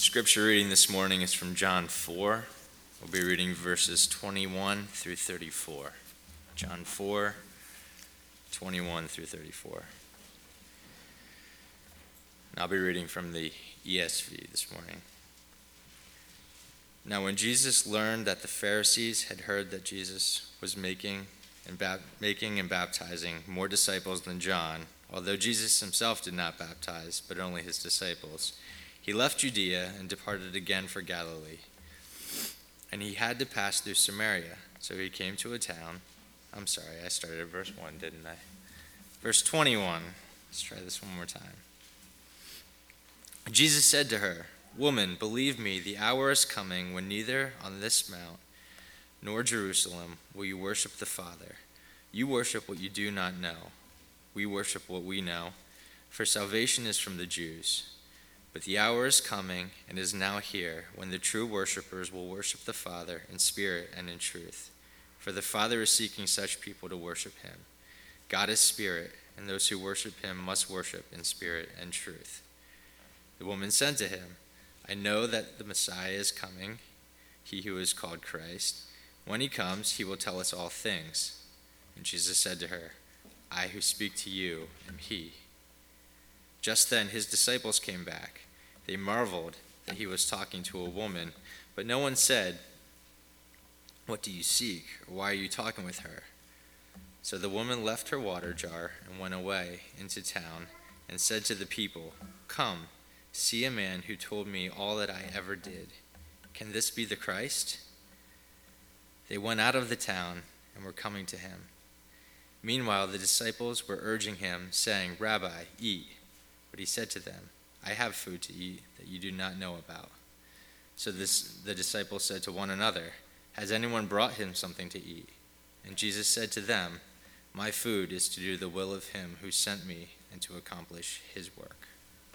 Scripture reading this morning is from John 4. We'll be reading verses 21 through 34. John 4, 21 through 34. And I'll be reading from the ESV this morning. Now when Jesus learned that the Pharisees had heard that Jesus was making and baptizing more disciples than John, although Jesus himself did not baptize, but only his disciples, he left Judea and departed again for Galilee. And he had to pass through Samaria. So he came to a town. I started at verse 1, didn't I? Verse 21. Let's try this one more time. Jesus said to her, "Woman, believe me, the hour is coming when neither on this mount nor Jerusalem will you worship the Father. You worship what you do not know. We worship what we know, for salvation is from the Jews. But the hour is coming and is now here when the true worshipers will worship the Father in spirit and in truth. For the Father is seeking such people to worship him. God is spirit, and those who worship him must worship in spirit and truth." The woman said to him, "I know that the Messiah is coming, he who is called Christ. When he comes, he will tell us all things." And Jesus said to her, "I who speak to you am he." Just then his disciples came back. They marveled that he was talking to a woman, but no one said, "What do you seek?" or "Why are you talking with her?" So the woman left her water jar and went away into town and said to the people, "Come, see a man who told me all that I ever did. Can this be the Christ?" They went out of the town and were coming to him. Meanwhile, the disciples were urging him, saying, "Rabbi, eat." But he said to them, "I have food to eat that you do not know about." So the disciples said to one another, "Has anyone brought him something to eat?" And Jesus said to them, "My food is to do the will of him who sent me and to accomplish his work."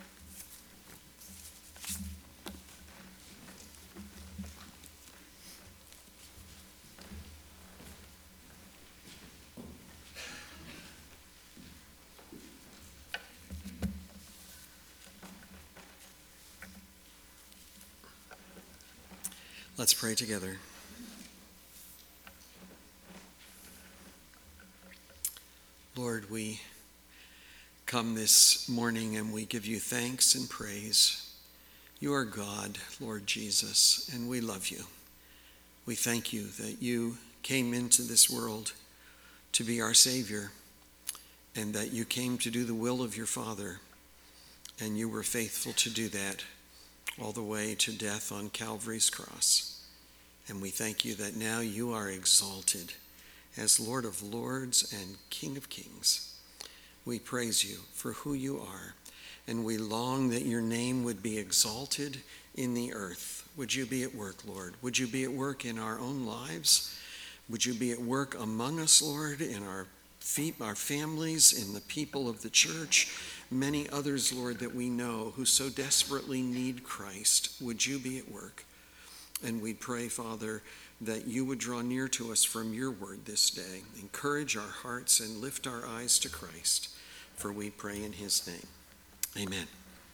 Let's pray together. Lord, we come this morning and we give you thanks and praise. You are God, Lord Jesus, and we love you. We thank you that you came into this world to be our Savior and that you came to do the will of your Father, and you were faithful to do that all the way to death on Calvary's cross. And we thank you that now you are exalted as Lord of Lords and King of Kings. We praise you for who you are, and we long that your name would be exalted in the earth. Would you be at work, Lord? Would you be at work in our own lives? Would you be at work among us, Lord, in our families, in the people of the church, many others, Lord, that we know who so desperately need Christ? Would you be at work? And we pray, Father, that you would draw near to us from your word this day. Encourage our hearts and lift our eyes to Christ, for we pray in his name. Amen.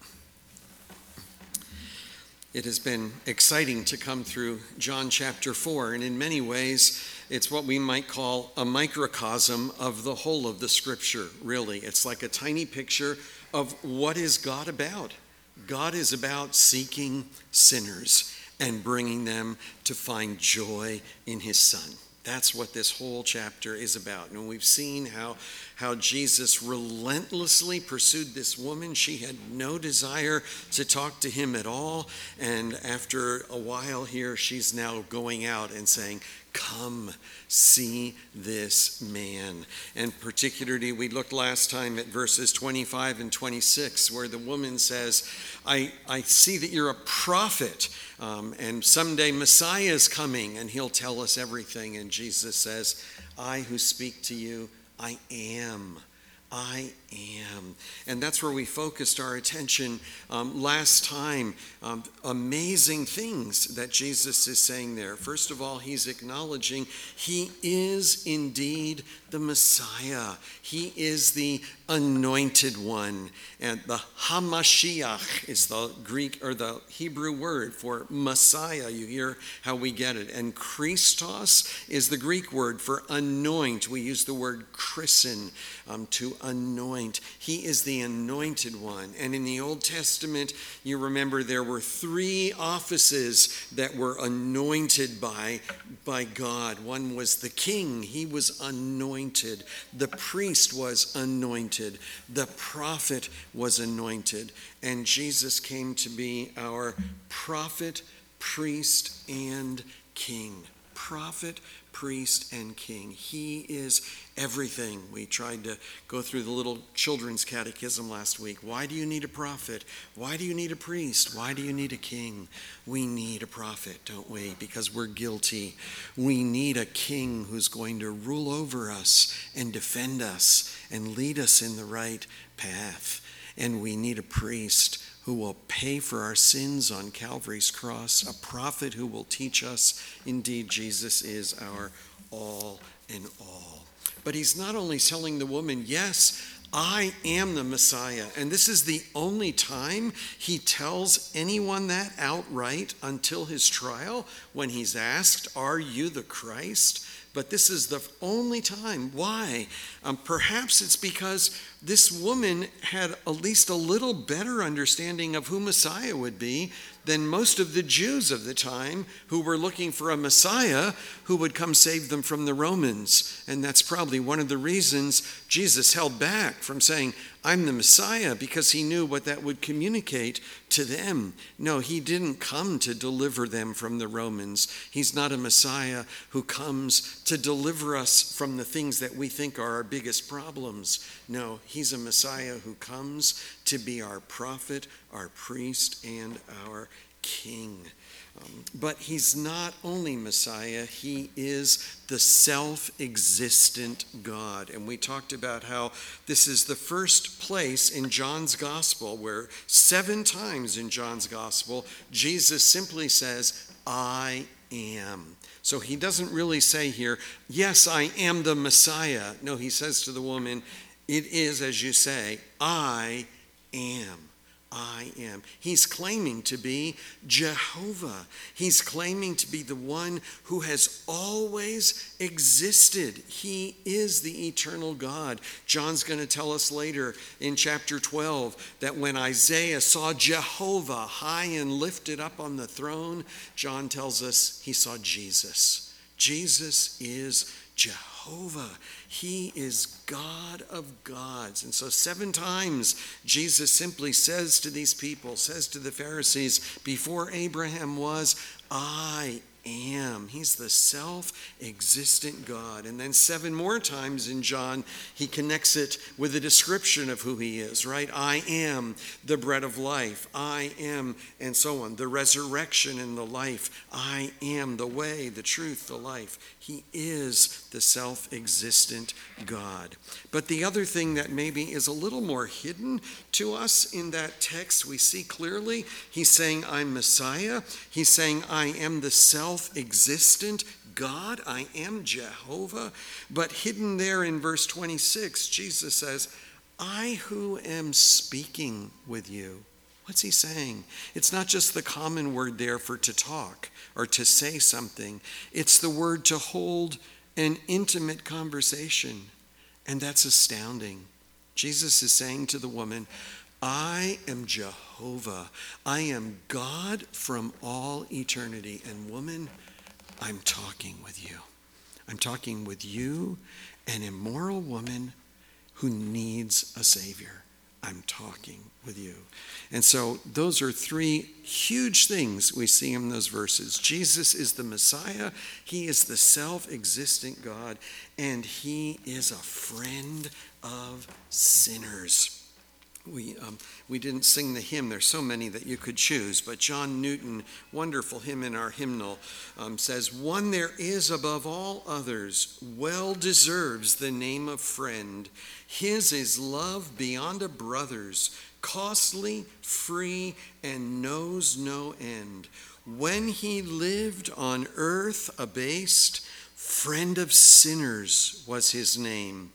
It has been exciting to come through John chapter 4, and in many ways, it's what we might call a microcosm of the whole of the scripture, really. It's like a tiny picture of what is God about. God is about seeking sinners and bringing them to find joy in his Son. That's what this whole chapter is about. And we've seen how Jesus relentlessly pursued this woman. She had no desire to talk to him at all. And after a while here, she's now going out and saying, "Come, see this man." And particularly, we looked last time at verses 25 and 26, where the woman says, I see that you're a prophet, and someday Messiah is coming, and he'll tell us everything. And Jesus says, "I who speak to you, I am. I am." And that's where we focused our attention last time. Amazing things that Jesus is saying there. First of all, he's acknowledging he is indeed the Messiah. He is the anointed one. And the Hamashiach is the Greek or the Hebrew word for Messiah. You hear how we get it. And Christos is the Greek word for anoint. We use the word christen, to anoint. He is the anointed one. And in the Old Testament, you remember there were 3 offices that were anointed by God. One was the king. He was anointed. The priest was anointed. The prophet was anointed. And Jesus came to be our prophet, priest, and king. Prophet, priest, and king. He is everything. We tried to go through the little children's catechism last week. Why do you need a prophet? Why do you need a priest? Why do you need a king? We need a prophet, don't we? Because we're guilty. We need a king who's going to rule over us and defend us and lead us in the right path. And we need a priest who will pay for our sins on Calvary's cross, a prophet who will teach us. Indeed, Jesus is our all in all. But he's not only telling the woman, yes, I am the Messiah. And this is the only time he tells anyone that outright until his trial, when he's asked, are you the Christ? But this is the only time. Why? Perhaps it's because this woman had at least a little better understanding of who Messiah would be than most of the Jews of the time, who were looking for a Messiah who would come save them from the Romans. And that's probably one of the reasons Jesus held back from saying, I'm the Messiah, because he knew what that would communicate to them. No, he didn't come to deliver them from the Romans. He's not a Messiah who comes to deliver us from the things that we think are our biggest problems. No, he's a Messiah who comes to be our prophet, our priest, and our king. But he's not only Messiah, he is the self-existent God. And we talked about how this is the first place in John's gospel where 7 times in John's gospel, Jesus simply says, I am. So he doesn't really say here, yes, I am the Messiah. No, he says to the woman, it is as you say, I am. I am. He's claiming to be Jehovah. He's claiming to be the one who has always existed. He is the eternal God. John's going to tell us later in chapter 12 that when Isaiah saw Jehovah high and lifted up on the throne, John tells us he saw Jesus. Jesus is Jehovah. He is God of gods. And so 7 times Jesus simply says to these people, says to the Pharisees, before Abraham was, I am. He's the self-existent God. And then 7 more times in John, he connects it with a description of who he is, right? I am the bread of life. I am, and so on, the resurrection and the life. I am the way, the truth, the life. He is the self-existent God. But the other thing that maybe is a little more hidden to us in that text, we see clearly, he's saying, I'm Messiah. He's saying, I am the self-existent God. I am Jehovah. But hidden there in verse 26, Jesus says, I who am speaking with you. What's he saying? It's not just the common word there for to talk or to say something. It's the word to hold an intimate conversation. And that's astounding. Jesus is saying to the woman, I am Jehovah. I am God from all eternity. And woman, I'm talking with you. I'm talking with you, an immoral woman who needs a Savior. I'm talking with you. And so those are 3 huge things we see in those verses. Jesus is the Messiah. He is the self-existent God. And he is a friend of sinners. We didn't sing the hymn. There's so many that you could choose. But John Newton, wonderful hymn in our hymnal, says, one there is above all others, well deserves the name of friend. His is love beyond a brother's, costly, free, and knows no end. When he lived on earth abased, friend of sinners was his name.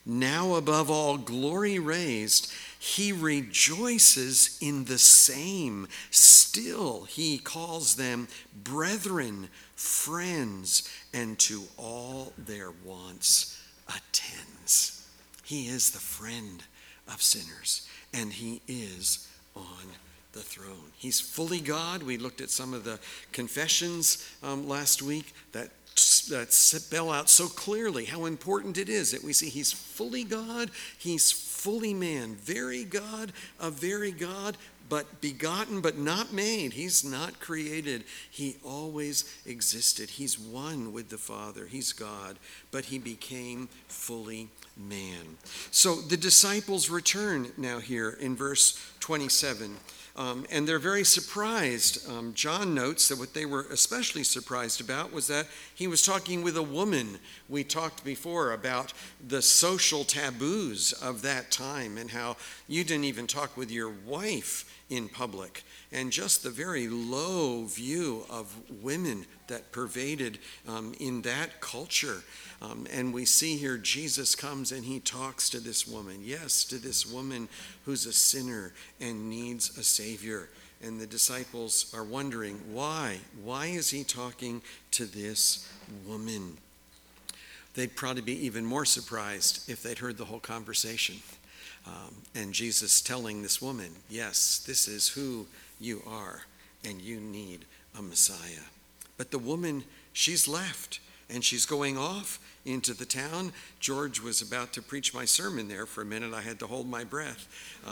now above all glory raised, he rejoices in the same. Still, he calls them brethren, friends, and to all their wants attends. He is the friend of sinners, and he is on the throne. He's fully God. We looked at some of the confessions last week that spell out so clearly how important it is that we see he's fully God, he's fully man, very God, a very God, but begotten but not made. He's not created. He always existed. He's one with the Father. He's God, but he became fully man. So the disciples return now here in verse 27. And they're very surprised. John notes that what they were especially surprised about was that he was talking with a woman. We talked before about the social taboos of that time and how you didn't even talk with your wife in public, and just the very low view of women that pervaded in that culture. And we see here Jesus comes and he talks to this woman. Yes, to this woman who's a sinner and needs a Savior. And the disciples are wondering, why? Why is he talking to this woman? They'd probably be even more surprised if they'd heard the whole conversation. And Jesus telling this woman, yes, this is who you are, and you need a Messiah. But the woman, she's left, and she's going off into the town. George was about to preach my sermon there for a minute. I had to hold my breath.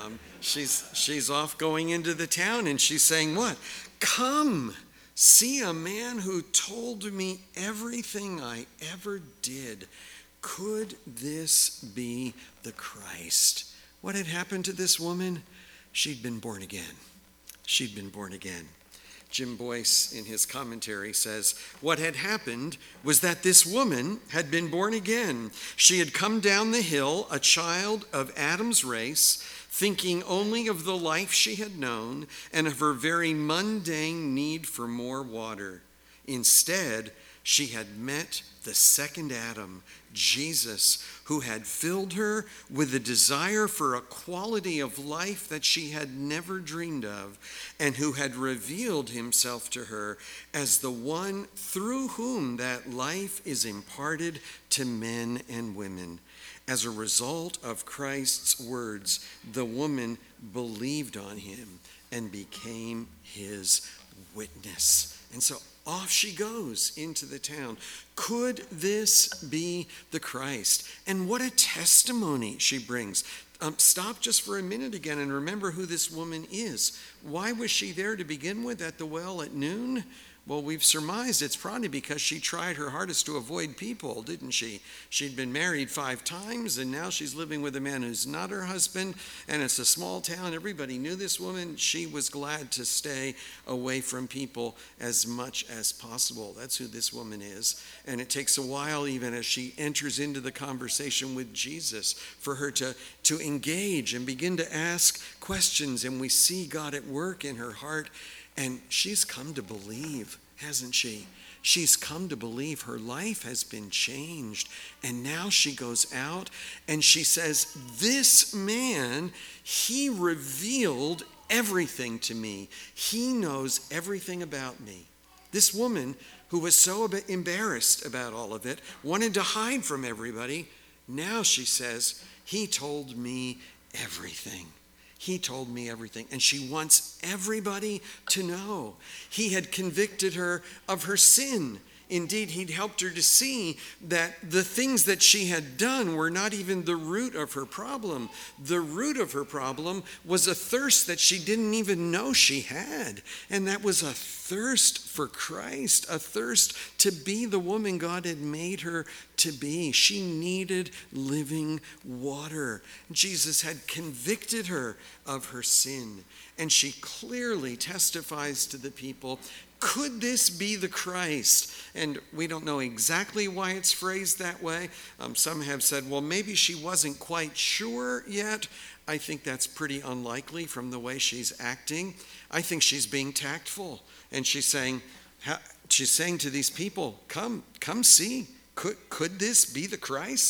She's off going into the town, and she's saying what? Come, see a man who told me everything I ever did. Could this be the Christ? What had happened to this woman? She'd been born again. She'd been born again. Jim Boyce, in his commentary, says, what had happened was that this woman had been born again. She had come down the hill, a child of Adam's race, thinking only of the life she had known and of her very mundane need for more water. Instead, she had met the second Adam, Jesus, who had filled her with a desire for a quality of life that she had never dreamed of, and who had revealed himself to her as the one through whom that life is imparted to men and women. As a result of Christ's words, the woman believed on him and became his witness. And so off she goes into the town. Could this be the Christ? And what a testimony she brings. Stop just for a minute again and remember who this woman is. Why was she there to begin with at the well at noon? Well, we've surmised it's probably because she tried her hardest to avoid people, didn't she? She'd been married 5 times, and now she's living with a man who's not her husband, and it's a small town. Everybody knew this woman. She was glad to stay away from people as much as possible. That's who this woman is. And it takes a while, even as she enters into the conversation with Jesus, for her to engage and begin to ask questions, and we see God at work in her heart. And she's come to believe, hasn't she? She's come to believe her life has been changed. And now she goes out and she says, this man, he revealed everything to me. He knows everything about me. This woman who was so embarrassed about all of it, wanted to hide from everybody, now she says, he told me everything. He told me everything, and she wants everybody to know. He had convicted her of her sin. Indeed, he'd helped her to see that the things that she had done were not even the root of her problem. The root of her problem was a thirst that she didn't even know she had, and that was a thirst for Christ, a thirst to be the woman God had made her to be. She needed living water. Jesus had convicted her of her sin, and she clearly testifies to the people, could this be the Christ? And we don't know exactly why it's phrased that way. Some have said, well, maybe she wasn't quite sure yet. I think that's pretty unlikely from the way she's acting. I think she's being tactful. And she's saying to these people, come see. Could this be the Christ?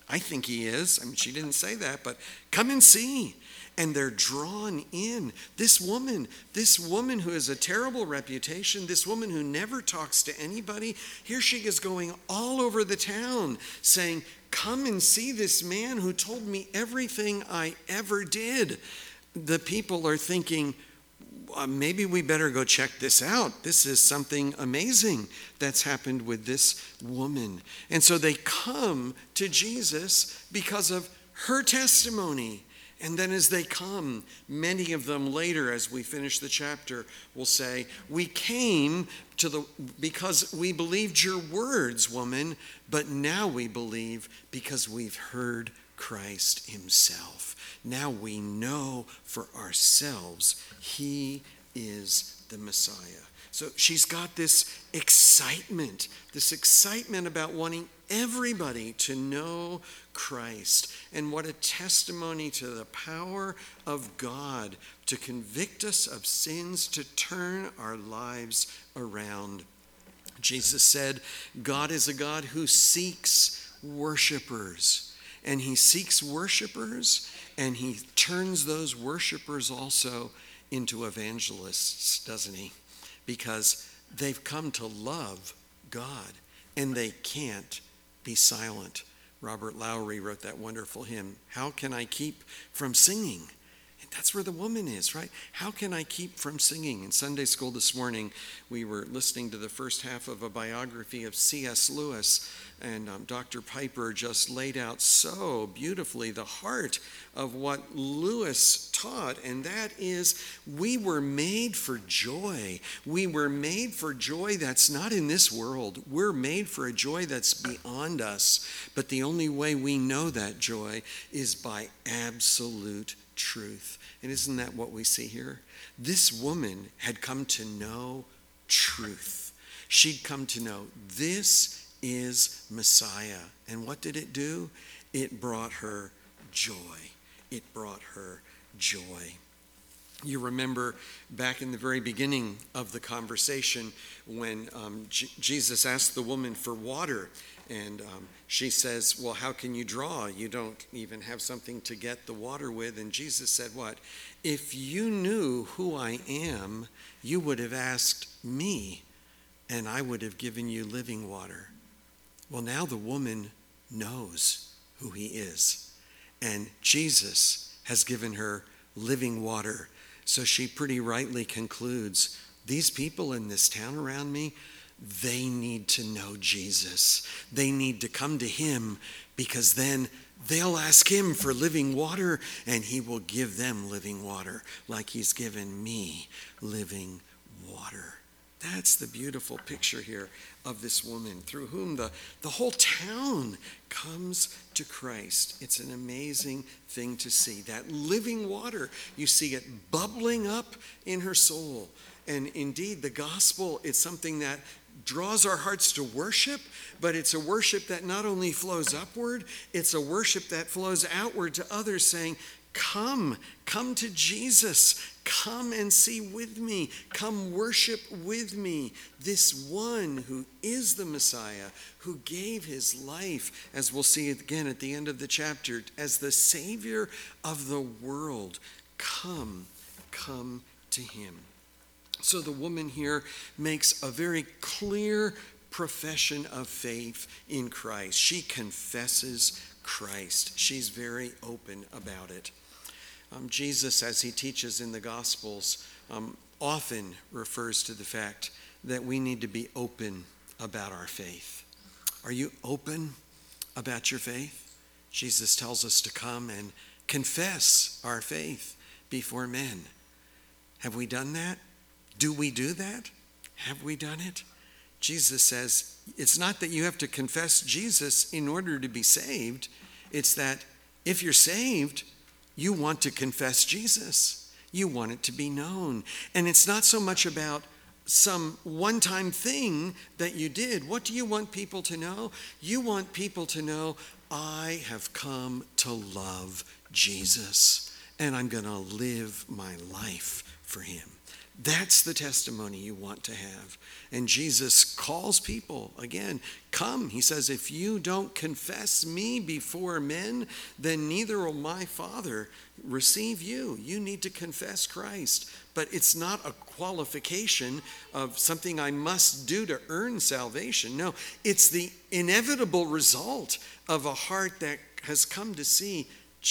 I think he is. I mean, she didn't say that, but come and see. And they're drawn in. This woman who has a terrible reputation, this woman who never talks to anybody, here she is going all over the town saying, come and see this man who told me everything I ever did. The people are thinking, maybe we better go check this out. This is something amazing that's happened with this woman. And so they come to Jesus because of her testimony. And then as they come, many of them later, as we finish the chapter, will say, we came because we believed your words, woman, but now we believe because we've heard Christ himself. Now we know for ourselves he is the Messiah. So she's got this excitement about wanting everybody to know Christ. And what a testimony to the power of God to convict us of sins, to turn our lives around. Jesus said, God is a God who seeks worshipers. And he seeks worshipers, and he turns those worshipers also into evangelists, doesn't he? Because they've come to love God, and they can't be silent. Robert Lowry wrote that wonderful hymn, How Can I Keep from Singing? And that's where the woman is, right? How can I keep from singing? In Sunday school this morning, we were listening to the first half of a biography of C.S. Lewis, and Dr. Piper just laid out so beautifully the heart of what Lewis taught, and that is we were made for joy. We were made for joy that's not in this world. We're made for a joy that's beyond us, but the only way we know that joy is by absolute truth. And isn't that what we see here? This woman had come to know truth. She'd come to know this is Messiah. And what did it do? It brought her joy. It brought her joy. You remember back in the very beginning of the conversation when Jesus asked the woman for water, and she says, well, how can you draw? You don't even have something to get the water with. And Jesus said what? If you knew who I am, you would have asked me, and I would have given you living water. Well, now the woman knows who he is, and Jesus has given her living water. So she pretty rightly concludes, these people in this town around me, they need to know Jesus. They need to come to him, because then they'll ask him for living water, and he will give them living water like he's given me living water. That's the beautiful picture here of this woman through whom the whole town comes to Christ. It's an amazing thing to see. That living water, you see it bubbling up in her soul. And indeed, the gospel is something that draws our hearts to worship, but it's a worship that not only flows upward, it's a worship that flows outward to others, saying, come to Jesus. Come and see with me. Come worship with me. This one who is the Messiah, who gave his life, as we'll see again at the end of the chapter, as the Savior of the world. Come to him. So the woman here makes a very clear profession of faith in Christ. She confesses Christ. She's very open about it. Jesus, as he teaches in the Gospels, often refers to the fact that we need to be open about our faith. Are you open about your faith? Jesus tells us to come and confess our faith before men. Have we done that? Do we do that? Have we done it? Jesus says it's not that you have to confess Jesus in order to be saved. It's that if you're saved, you want to confess Jesus. You want it to be known. And it's not so much about some one-time thing that you did. What do you want people to know? You want people to know, I have come to love Jesus, and I'm going to live my life for him. That's the testimony you want to have. And Jesus calls people, again, come. He says, if you don't confess me before men, then neither will my Father receive you. You need to confess Christ. But it's not a qualification of something I must do to earn salvation. No, it's the inevitable result of a heart that has come to see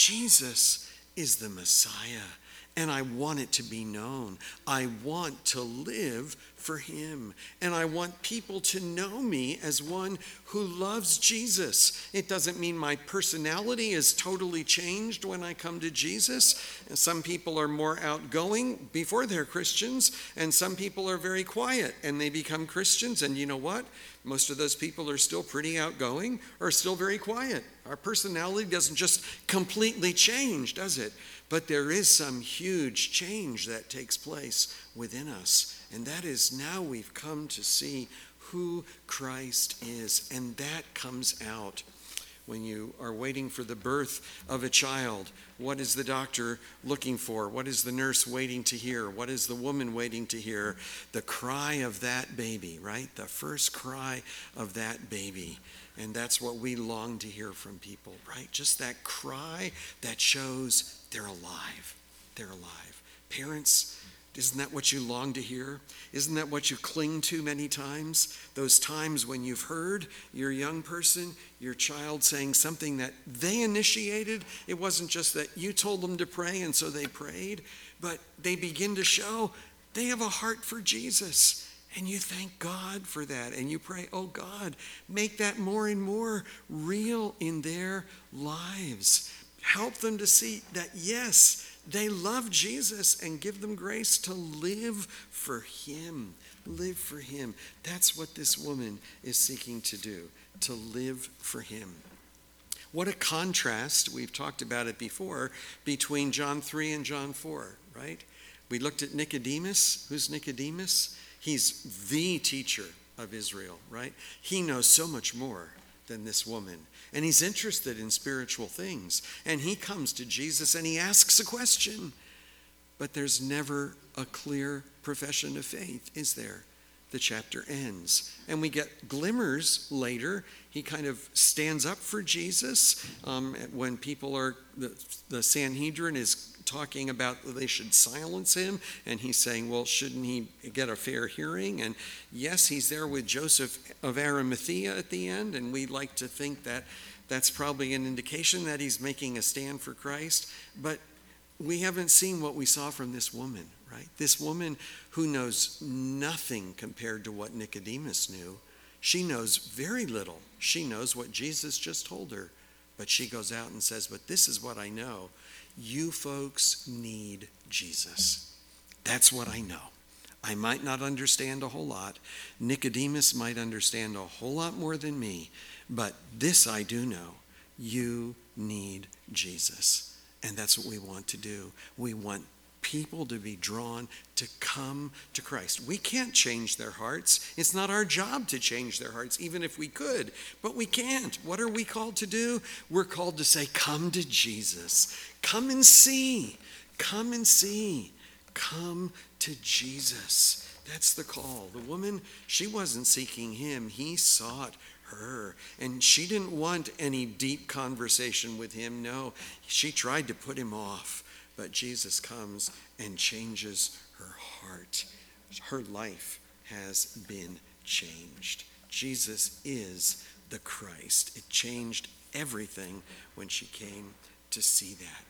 Jesus is the Messiah. And I want it to be known. I want to live for him. And I want people to know me as one who loves Jesus. It doesn't mean my personality is totally changed when I come to Jesus. Some people are more outgoing before they're Christians, and some people are very quiet and they become Christians. And you know what? Most of those people are still pretty outgoing or still very quiet. Our personality doesn't just completely change, does it? But there is some huge change that takes place within us. And that is now we've come to see who Christ is. And that comes out when you are waiting for the birth of a child. What is the doctor looking for? What is the nurse waiting to hear? What is the woman waiting to hear? The cry of that baby, right? The first cry of that baby. And that's what we long to hear from people, right? Just that cry that shows they're alive. They're alive. Parents, isn't that what you long to hear? Isn't that what you cling to many times? Those times when you've heard your young person, your child saying something that they initiated. It wasn't just that you told them to pray and so they prayed, but they begin to show they have a heart for Jesus. And you thank God for that. And you pray, oh God, make that more and more real in their lives. Help them to see that, yes, they love Jesus, and give them grace to live for him. Live for him. That's what this woman is seeking to do, to live for him. What a contrast, we've talked about it before, between John 3 and John 4, right? We looked at Nicodemus. Who's Nicodemus? He's the teacher of Israel, right? He knows so much more than this woman. And he's interested in spiritual things. And he comes to Jesus and he asks a question. But there's never a clear profession of faith, is there? The chapter ends. And we get glimmers later. He kind of stands up for Jesus when people are, the Sanhedrin is talking about they should silence him, and he's saying, well, shouldn't he get a fair hearing? And yes, he's there with Joseph of Arimathea at the end, and we like to think that that's probably an indication that he's making a stand for Christ, but we haven't seen what we saw from this woman, right? This woman who knows nothing compared to what Nicodemus knew. She knows very little. She knows what Jesus just told her, but she goes out and says, but this is what I know. You folks need Jesus. That's what I know. I might not understand a whole lot. Nicodemus might understand a whole lot more than me. But this I do know. You need Jesus. And that's what we want to do. We want people to be drawn to come to Christ. We can't change their hearts. It's not our job to change their hearts, even if we could. But we can't. What are we called to do? We're called to say, come to Jesus. Come and see. Come and see. Come to Jesus. That's the call. The woman, she wasn't seeking him. He sought her. And she didn't want any deep conversation with him. No, she tried to put him off. But Jesus comes and changes her heart. Her life has been changed. Jesus is the Christ. It changed everything when she came to see that.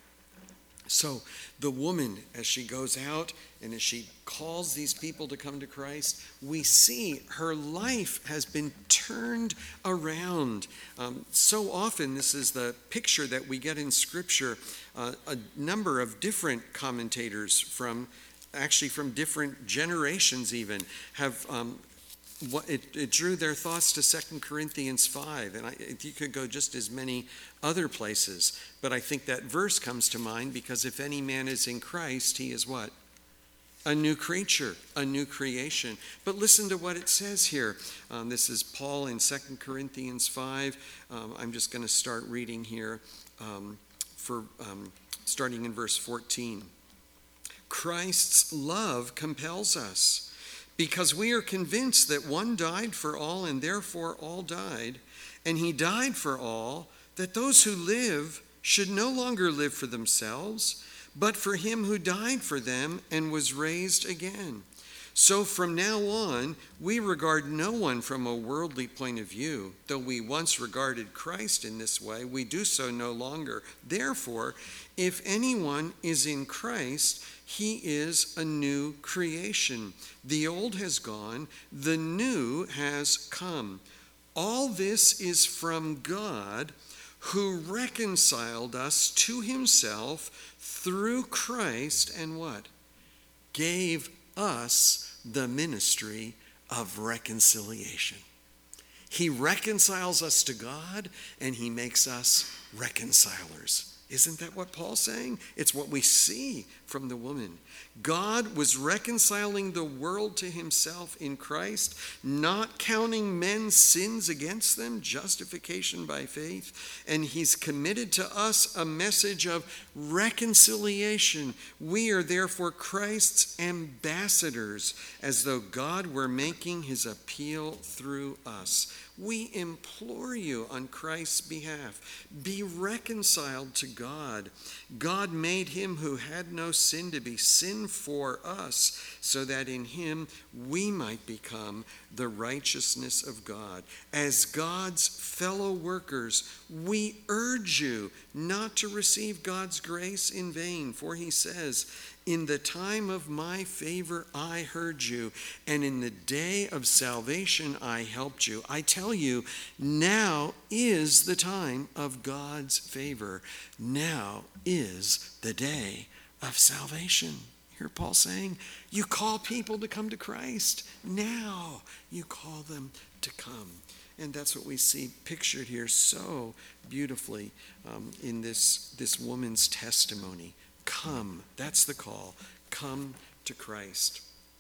So the woman, as she goes out and as she calls these people to come to Christ, we see her life has been turned around. So often, this is the picture that we get in Scripture. A number of different commentators from different generations even have it drew their thoughts to 2 Corinthians 5, and you could go just as many other places, but I think that verse comes to mind because if any man is in Christ, he is what? A new creature, a new creation. But listen to what it says here. This is Paul in 2 Corinthians 5. I'm just going to start reading here starting in verse 14. Christ's love compels us, because we are convinced that one died for all, and therefore all died. And he died for all, that those who live should no longer live for themselves, but for him who died for them and was raised again. So from now on, we regard no one from a worldly point of view. Though we once regarded Christ in this way, we do so no longer. Therefore, if anyone is in Christ, he is a new creation. The old has gone, the new has come. All this is from God, who reconciled us to himself through Christ, and what? Gave us the ministry of reconciliation. He reconciles us to God, and he makes us reconcilers. Isn't that what Paul's saying? It's what we see from the woman. God was reconciling the world to himself in Christ, not counting men's sins against them, justification by faith, and he's committed to us a message of reconciliation. We are therefore Christ's ambassadors, as though God were making his appeal through us. We implore you on Christ's behalf, be reconciled to God. God made him who had no sin to be sin for us, so that in him we might become the righteousness of God. As God's fellow workers, we urge you not to receive God's grace in vain, for he says, in the time of my favor I heard you, and in the day of salvation I helped you. I tell you, now is the time of God's favor. Now is the day of salvation. Hear Paul saying, you call people to come to Christ. Now you call them to come. And that's what we see pictured here so beautifully in this woman's testimony. Come, that's the call. Come to Christ.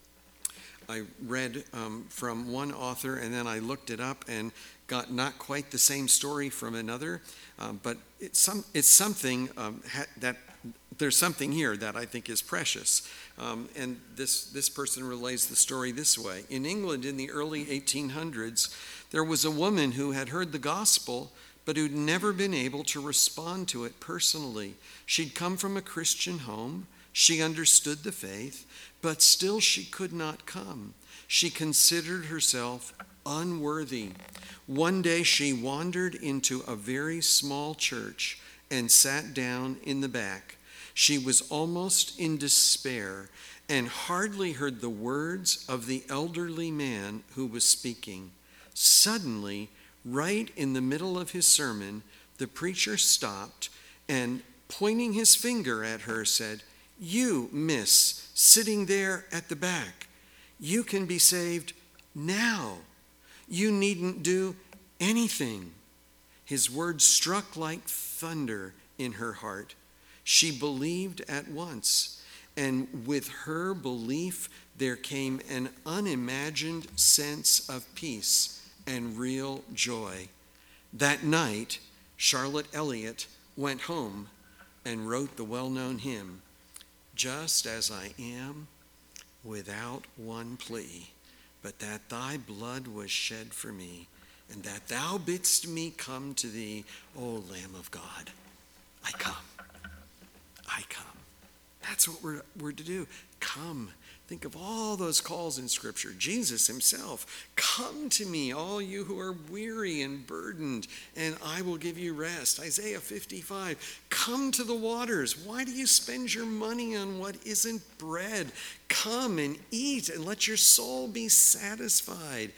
I read from one author, and then I looked it up and got not quite the same story from another, but it's something that there's something here that I think is precious. And this person relays the story this way. In England in the early 1800s, there was a woman who had heard the gospel, but who'd never been able to respond to it personally. She'd come from a Christian home. She understood the faith, but still she could not come. She considered herself unworthy. One day she wandered into a very small church and sat down in the back. She was almost in despair and hardly heard the words of the elderly man who was speaking. Suddenly, right in the middle of his sermon, the preacher stopped and, pointing his finger at her, said, "You, miss, sitting there at the back, you can be saved now. You needn't do anything." His words struck like thunder in her heart. She believed at once, and with her belief there came an unimagined sense of peace and real joy. That night, Charlotte Elliott went home and wrote the well-known hymn, "Just as I am, without one plea, but that thy blood was shed for me, and that thou bidst me come to thee, O Lamb of God. I come. I come." That's what we're to do. Come. Think of all those calls in Scripture. Jesus himself, "Come to me, all you who are weary and burdened, and I will give you rest." Isaiah 55, "Come to the waters. Why do you spend your money on what isn't bread? Come and eat and let your soul be satisfied."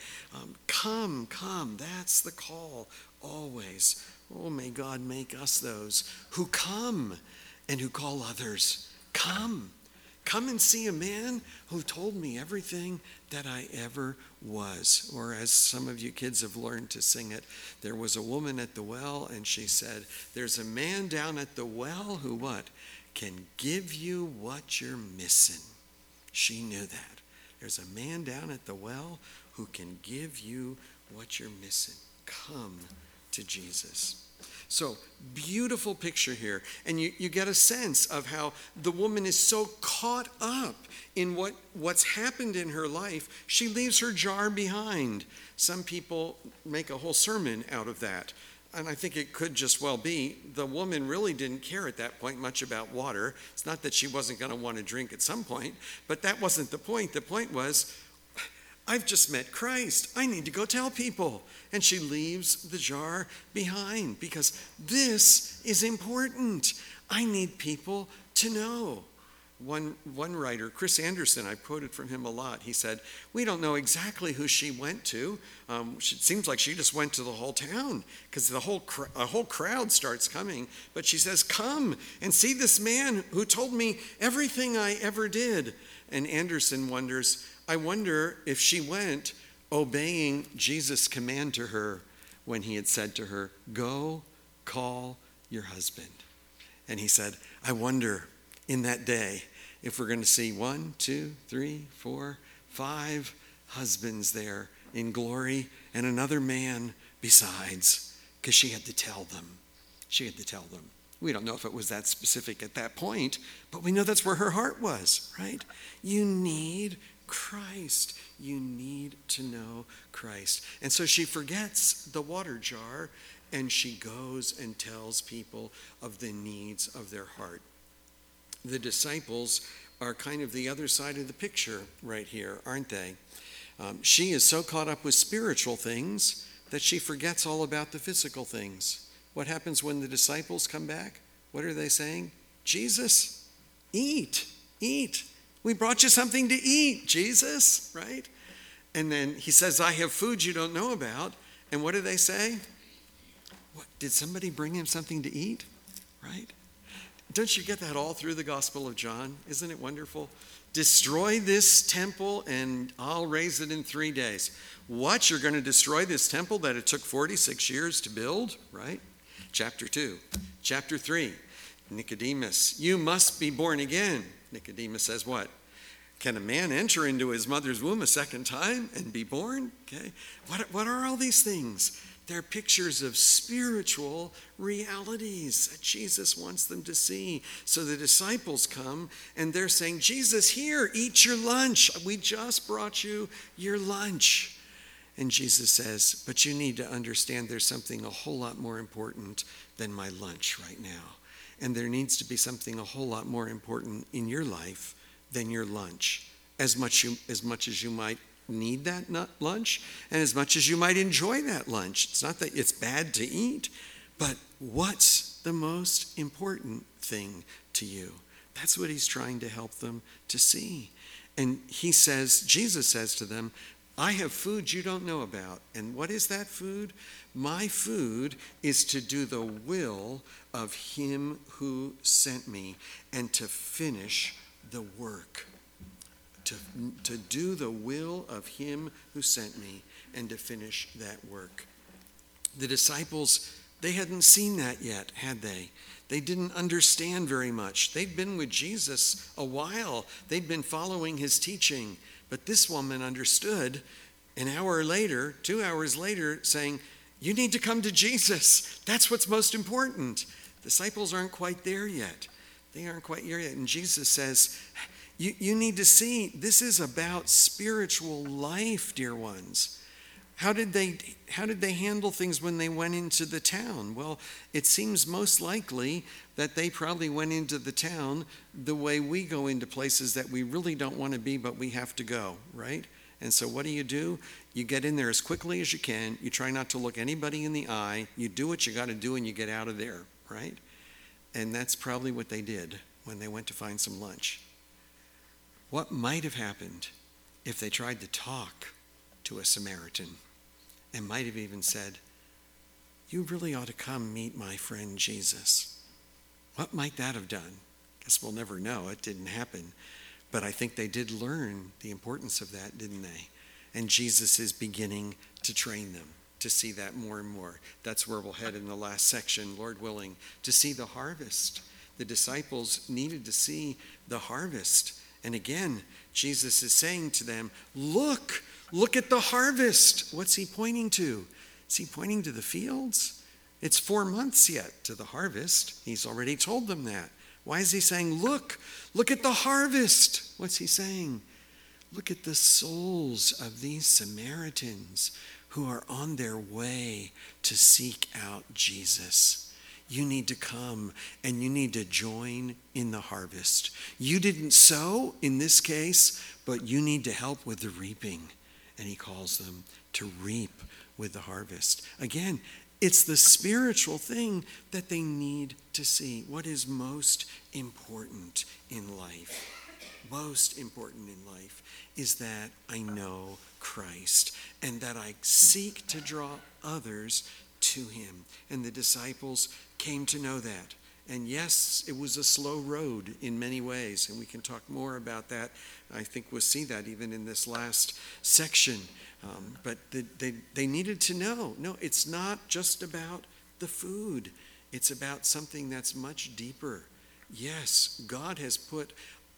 Come. That's the call always. Oh, may God make us those who come and who call others. Come and see a man who told me everything that I ever was. Or as some of you kids have learned to sing it, there was a woman at the well, and she said, "There's a man down at the well who what? Can give you what you're missing." She knew that. There's a man down at the well who can give you what you're missing. Come to Jesus. So, beautiful picture here. And you get a sense of how the woman is so caught up in what's happened in her life, she leaves her jar behind. Some people make a whole sermon out of that. And I think it could just well be the woman really didn't care at that point much about water. It's not that she wasn't going to want to drink at some point, but that wasn't the point. The point was, I've just met Christ. I need to go tell people. And she leaves the jar behind because this is important. I need people to know. One writer, Chris Anderson, I've quoted from him a lot. He said, we don't know exactly who she went to. It seems like she just went to the whole town because a whole crowd starts coming. But she says, come and see this man who told me everything I ever did. And Anderson wonders, I wonder if she went obeying Jesus' command to her when he had said to her, go call your husband. And he said, I wonder in that day if we're going to see 1, 2, 3, 4, 5 husbands there in glory and another man besides, because she had to tell them. She had to tell them. We don't know if it was that specific at that point, but we know that's where her heart was, right? You need Christ. You need to know Christ. And so she forgets the water jar and she goes and tells people of the needs of their heart. The disciples are kind of the other side of the picture right here, aren't they? She is so caught up with spiritual things that she forgets all about the physical things. What happens when the disciples come back? What are they saying? Jesus, eat. We brought you something to eat, Jesus, right? And then he says, I have food you don't know about. And what do they say? What, did somebody bring him something to eat? Right? Don't you get that all through the Gospel of John? Isn't it wonderful? Destroy this temple and I'll raise it in 3 days. What? You're going to destroy this temple that it took 46 years to build? Right? Chapter 2. Chapter 3. Nicodemus, you must be born again. Nicodemus says what? Can a man enter into his mother's womb a second time and be born? Okay. What are all these things? They're pictures of spiritual realities that Jesus wants them to see. So the disciples come and they're saying, Jesus, here, eat your lunch. We just brought you your lunch. And Jesus says, but you need to understand there's something a whole lot more important than my lunch right now. And there needs to be something a whole lot more important in your life than your lunch. As much as you might need that lunch, and as much as you might enjoy that lunch. It's not that it's bad to eat, but what's the most important thing to you? That's what he's trying to help them to see. And Jesus says to them, I have food you don't know about. And what is that food? My food is to do the will of him who sent me and to finish the work. To do the will of him who sent me and to finish that work. The disciples, they hadn't seen that yet, had they? They didn't understand very much. They'd been with Jesus a while. They'd been following his teaching. But this woman understood an hour later, 2 hours later, saying, you need to come to Jesus. That's what's most important. Disciples aren't quite there yet. They aren't quite there yet. And Jesus says, you need to see, this is about spiritual life, dear ones. How did they handle things when they went into the town? Well, it seems most likely that they probably went into the town the way we go into places that we really don't want to be, but we have to go, right? And so what do? You get in there as quickly as you can. You try not to look anybody in the eye. You do what you got to do and you get out of there, right? And that's probably what they did when they went to find some lunch. What might have happened if they tried to talk to a Samaritan and might have even said, you really ought to come meet my friend Jesus? What might that have done? Guess we'll never know. It didn't happen. But I think they did learn the importance of that, didn't they? And Jesus is beginning to train them to see that more and more. That's where we'll head in the last section, Lord willing, to see the harvest. The disciples needed to see the harvest. And again, Jesus is saying to them, look at the harvest. What's he pointing to? Is he pointing to the fields? It's 4 months yet to the harvest. He's already told them that. Why is he saying, look at the harvest? What's he saying? Look at the souls of these Samaritans who are on their way to seek out Jesus. You need to come and you need to join in the harvest. You didn't sow in this case, but you need to help with the reaping. And he calls them to reap with the harvest. Again, it's the spiritual thing that they need to see. What is most important in life? Most important in life is that I know Christ and that I seek to draw others to him. And the disciples came to know that. And yes, it was a slow road in many ways, and we can talk more about that. I think we'll see that even in this last section. But they needed to know, no, it's not just about the food. It's about something that's much deeper. Yes, God has put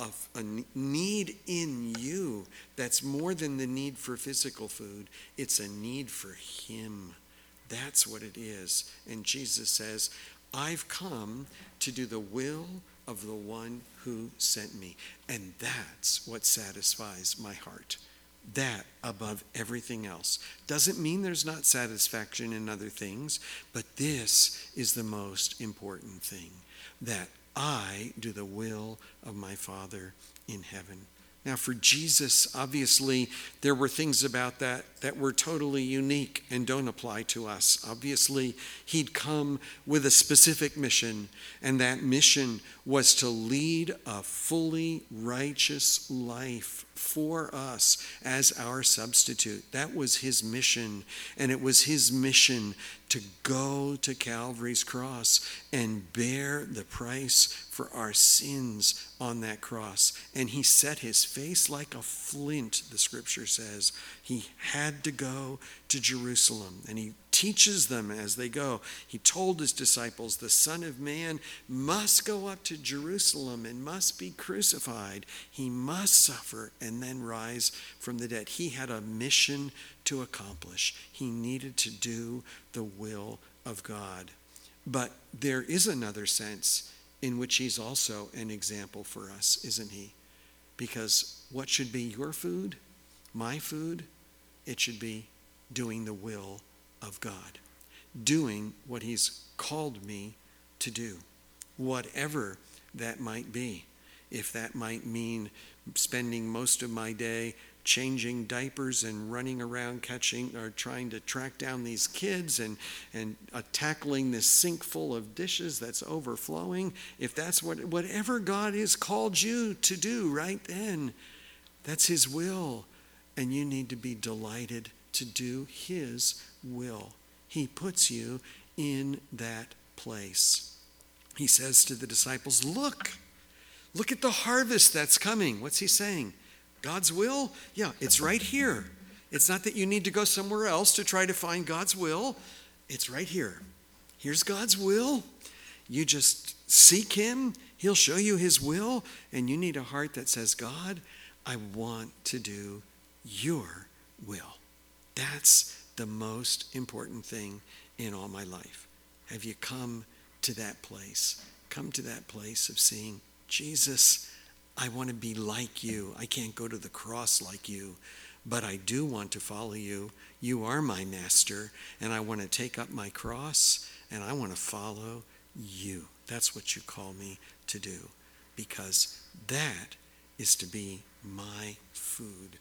a need in you that's more than the need for physical food. It's a need for him. That's what it is. And Jesus says, I've come to do the will of the one who sent me. And that's what satisfies my heart. That above everything else. Doesn't mean there's not satisfaction in other things, but this is the most important thing, that I do the will of my Father in heaven. Now, for Jesus, obviously, there were things about that were totally unique and don't apply to us. Obviously, he'd come with a specific mission, and that mission was to lead a fully righteous life for us as our substitute. That was his mission, and it was his mission to go to Calvary's cross and bear the price for our sins on that cross. And he set his face like a flint, the scripture says. He had to go to Jerusalem, and he teaches them as they go. He told his disciples, the Son of Man must go up to Jerusalem and must be crucified. He must suffer and then rise from the dead. He had a mission to accomplish. He needed to do the will of God. But there is another sense in which he's also an example for us, isn't he? Because what should be your food, my food? It should be doing the will of God, doing what he's called me to do, whatever that might be. If that might mean spending most of my day changing diapers and running around catching or trying to track down these kids and tackling this sink full of dishes that's overflowing, if that's whatever God has called you to do right then, that's his will. And you need to be delighted to do his will. He puts you in that place. He says to the disciples, look at the harvest that's coming. What's he saying? God's will? Yeah, it's right here. It's not that you need to go somewhere else to try to find God's will. It's right here. Here's God's will. You just seek him. He'll show you his will. And you need a heart that says, God, I want to do your will. That's the most important thing in all my life. Have you come to that place? Come to that place of seeing, Jesus, I want to be like you. I can't go to the cross like you, but I do want to follow you. You are my master, and I want to take up my cross, and I want to follow you. That's what you call me to do, because that is to be my food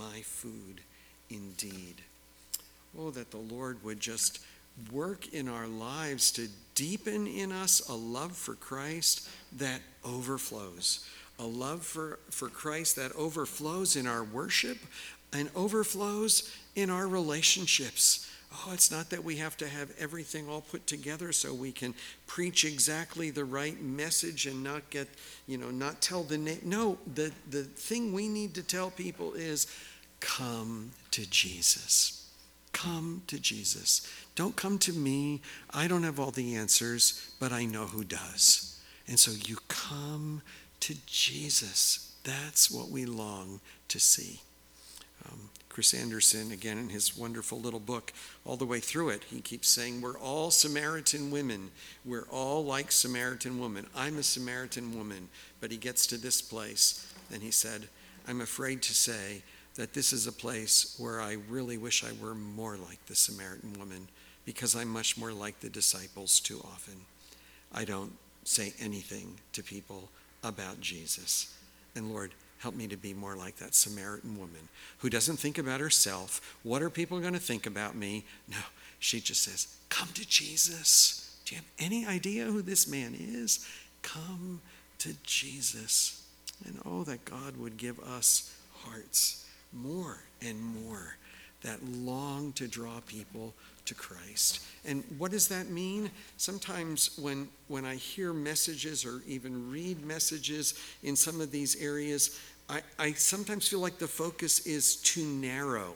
indeed. Oh, that the Lord would just work in our lives to deepen in us a love for Christ that overflows. A love for Christ that overflows in our worship and overflows in our relationships. Oh, it's not that we have to have everything all put together so we can preach exactly the right message and not get, not tell the name. No, the thing we need to tell people is come to Jesus. Come to Jesus. Don't come to me. I don't have all the answers, but I know who does. And so you come to Jesus. That's what we long to see. Chris Anderson, again, in his wonderful little book, all the way through it, he keeps saying, we're all Samaritan women. We're all like Samaritan women. I'm a Samaritan woman. But he gets to this place, and he said, I'm afraid to say that this is a place where I really wish I were more like the Samaritan woman, because I'm much more like the disciples too often. I don't say anything to people about Jesus. And Lord, help me to be more like that Samaritan woman who doesn't think about herself. What are people going to think about me? No, she just says, come to Jesus. Do you have any idea who this man is? Come to Jesus. And oh, that God would give us hearts more and more that long to draw people to Christ. And what does that mean? Sometimes when I hear messages or even read messages in some of these areas, I sometimes feel like the focus is too narrow.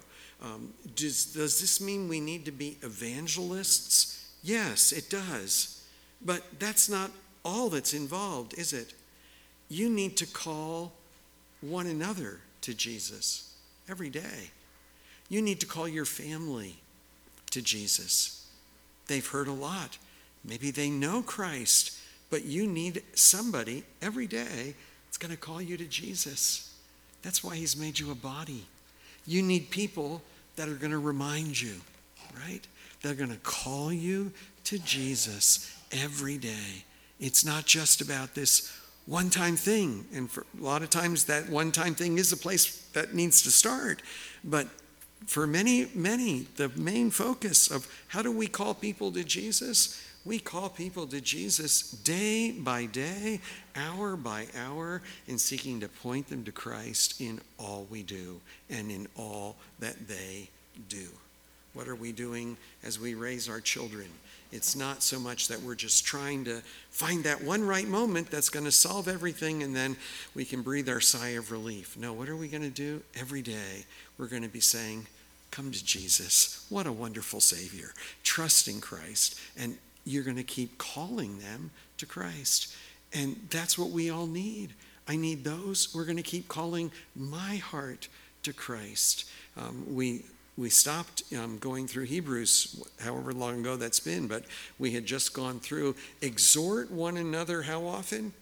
Does this mean we need to be evangelists? Yes, it does. But that's not all that's involved, is it? You need to call one another to Jesus every day. You need to call your family to Jesus. They've heard a lot. Maybe they know Christ, but you need somebody every day that's going to call you to Jesus. That's why he's made you a body. You need people that are going to remind you, right? They're going to call you to Jesus every day. It's not just about this one-time thing. And for a lot of times that one-time thing is a place that needs to start. But for many, the main focus of how do we call people to Jesus? We call people to Jesus day by day, hour by hour, in seeking to point them to Christ in all we do and in all that they do. What are we doing as we raise our children? It's not so much that we're just trying to find that one right moment that's going to solve everything and then we can breathe our sigh of relief. No, what are we going to do? Every day we're going to be saying, come to Jesus. What a wonderful Savior. Trust in Christ. And you're going to keep calling them to Christ. And that's what we all need. I need those who are going to keep calling my heart to Christ. We stopped going through Hebrews, however long ago that's been, but we had just gone through, exhort one another how often?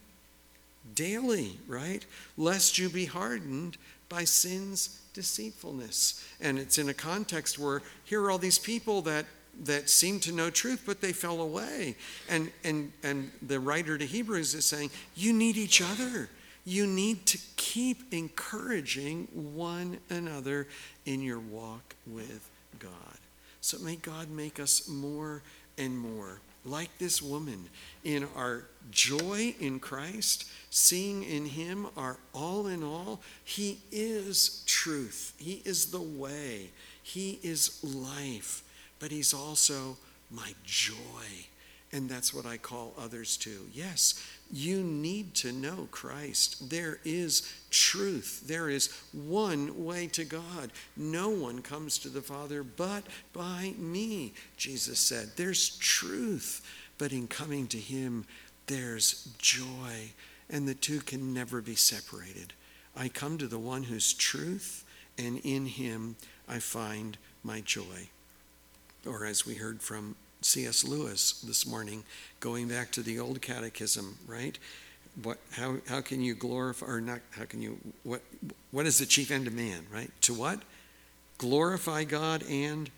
Daily, right? Lest you be hardened by sin's deceitfulness. And it's in a context where here are all these people that seem to know truth, but they fell away. And the writer to Hebrews is saying, you need each other. You need to keep encouraging one another in your walk with God. So may God make us more and more like this woman in our joy in Christ, seeing in him our all in all. He is truth. He is the way. He is life. But he's also my joy. And that's what I call others to. Yes, you need to know Christ. There is truth. There is one way to God. No one comes to the Father but by me, Jesus said. There's truth, but in coming to him, there's joy, and the two can never be separated. I come to the one who's truth, and in him I find my joy. Or as we heard from C.S. Lewis this morning, going back to the old catechism, right? How can you glorify, or not, how can you, what is the chief end of man, right? To what? Glorify God and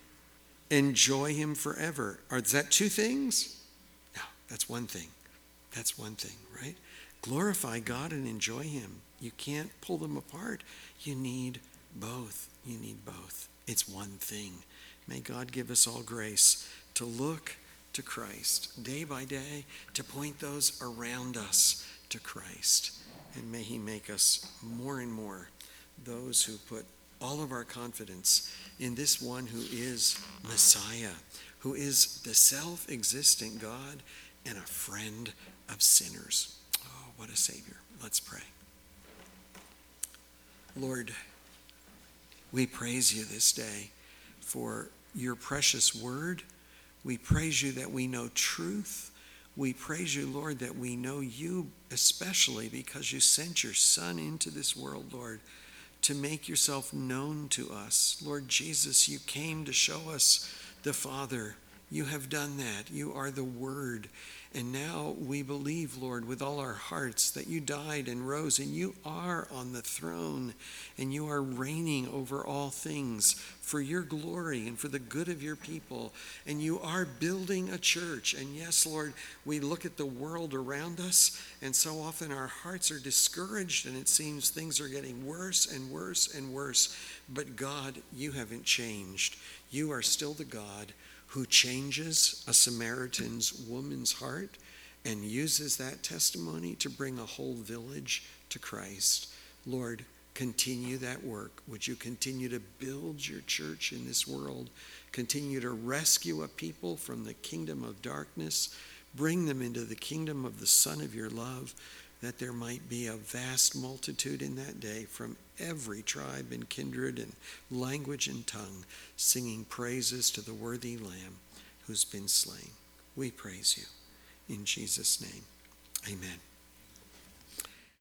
enjoy him forever. Is that two things? No, that's one thing. That's one thing, right? Glorify God and enjoy him. You can't pull them apart. You need both. You need both. It's one thing. May God give us all grace to look to Christ day by day, to point those around us to Christ. And may he make us more and more those who put all of our confidence in this one who is Messiah, who is the self-existent God and a friend of sinners. Oh, what a Savior. Let's pray. Lord, we praise you this day for your precious word. We praise you that we know truth. We praise you, Lord, that we know you especially because you sent your Son into this world, Lord, to make yourself known to us. Lord Jesus, you came to show us the Father. You have done that. You are the Word. And now we believe, Lord, with all our hearts that you died and rose, and you are on the throne, and you are reigning over all things for your glory and for the good of your people. And you are building a church. And yes, Lord, we look at the world around us, and so often our hearts are discouraged, and it seems things are getting worse and worse and worse. But God, you haven't changed. You are still the God who changes a Samaritan woman's heart and uses that testimony to bring a whole village to Christ. Lord, continue that work. Would you continue to build your church in this world? Continue to rescue a people from the kingdom of darkness. Bring them into the kingdom of the Son of your love, that there might be a vast multitude in that day from every tribe and kindred and language and tongue, singing praises to the worthy Lamb who's been slain. We praise you. In Jesus' name, amen.